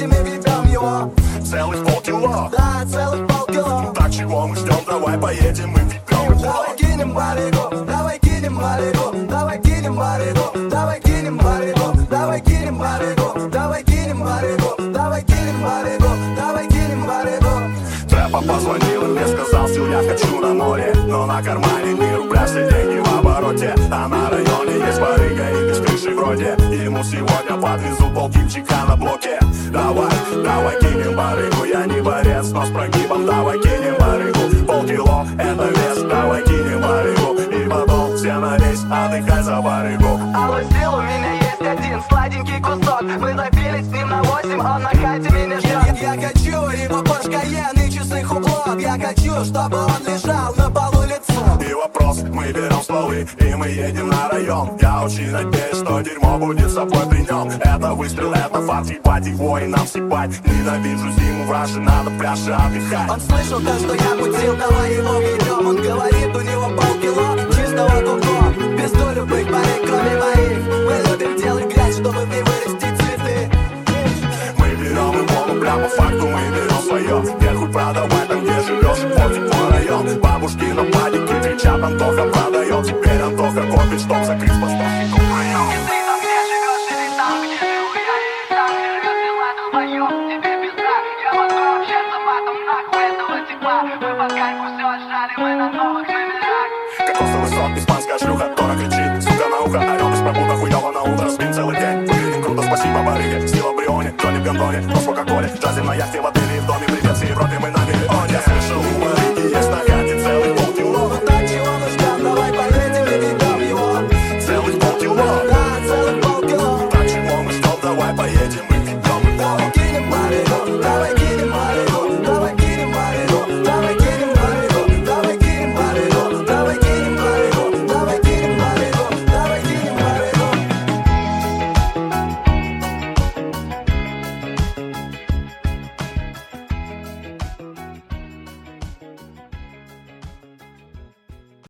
мы ведем его. Целых полкило. Да, целых полкило. Так чего мы ждем, давай поедем и ведем его. Давай кинем барыгу, давай кинем барыгу, давай кинем барыгу, давай кинем барыгу, давай кинем барыгу, давай кинем барыгу, давай кинем барыгу, давай кинем барыгу. Папа позвонил и мне сказал, Сил, я хочу на море. Но на кармане ни рубля, все деньги в обороте. А на районе есть барыга и без крыши вроде. Ему сегодня подвезут полкипчика на блоке. Давай, давай кинем барыгу, я не борец, но с прогибом. Давай кинем барыгу, полкило, это вес. Давай кинем барыгу, и потом все на рейс, отдыхай за барыгу. Алло, Сил, у меня есть один сладенький кусок. Мы напились с ним на 8, он на хате меня ждет. Я хочу его Porsche Cayenne и часы хублот. Я хочу, чтобы он лежал на полу лицом. И вопрос, мы берем стволы и мы едем на район. Я очень надеюсь, что дерьмо будет с собой при нем. Это выстрел, это фарт, ебать его и нам съебать. Ненавижу зиму, в Раше надо в пляже отдыхать. Он слышал то, что я мутил, давай его ведем. Он говорит, у него полкило чистого куко. Без любых парень, кроме моих. Мы любим делать грязь, чтобы в ней вырасти цветы. Мы берем его, ну прям по факту мы берем свое. Нехуй продавай там, где живешь, и портить твой район. Бабушки на падике кричат, Антоха продает. Теперь Антоха копит, чтоб закрыть поставщиков в район. И ты там, где живешь, или там, где живу я, или там, где живет дела долбоёб. Тебе пизда, я могу общаться потом, нахуй этого типа. Мы под кайфу все отжали, мы на новых номерах. Кокосовый сок, испанская шлюха, Тора кричит, сука на ухо, орёт из пробуда, хуёво на утро, спим целый день. Выглядим круто, спасибо барыге, Стила в Брионе, Джонни в гондоне, нос в Кока-Коле, джазе на яхте, в отеле и в доме, привет всей Европе.